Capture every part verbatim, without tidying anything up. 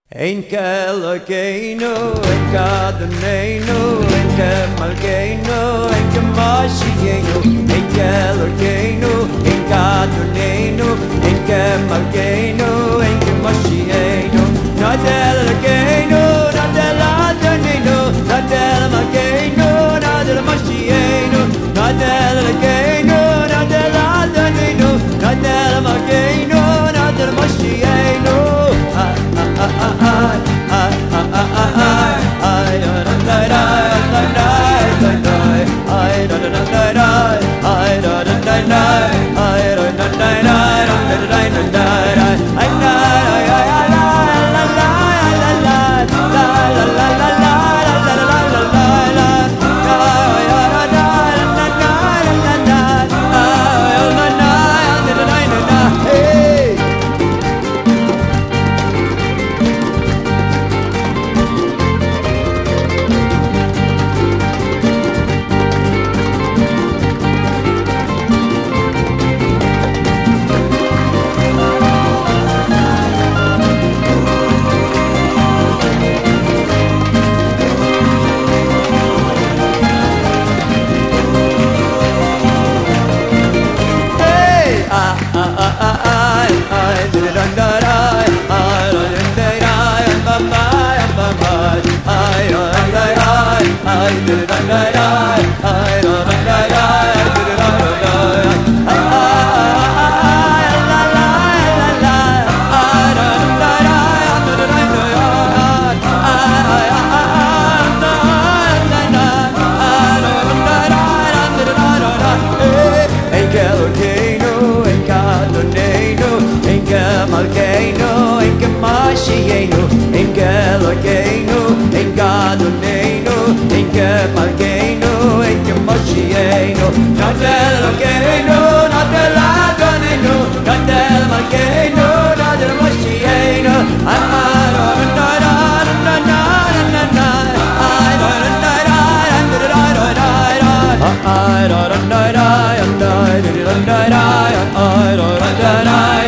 Ein Kelokeinu, ein Kadonenu, ein Kemalkeinu, ein Kemashienu, ein Kelokeinu, ein Kadonenu, ein Kemalkeinu, ein Kemashienu. Nadel Keinu, Nadel Adonenu, Nadel Malkeinu, Nadel Mashienu, Nadel Keinu, Nadel Adonenu, Nadel Malkeinu, Nadel Mashienu.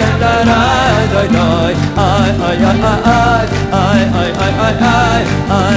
I